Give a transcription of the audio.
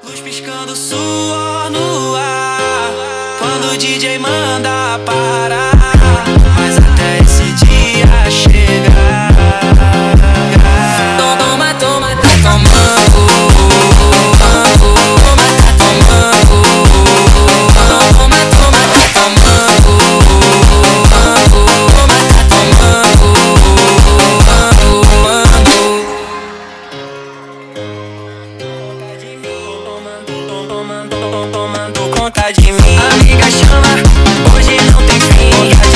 Luz piscando, suor no ar. Quando o DJ manda parar, mas até esse dia chegar. Toma, toma, tá tomando. Toma, tá tomando. Toma, toma, tá tomando. Toma, tá tomando. Tomando conta de mim. Amiga chama, hoje não tem fim.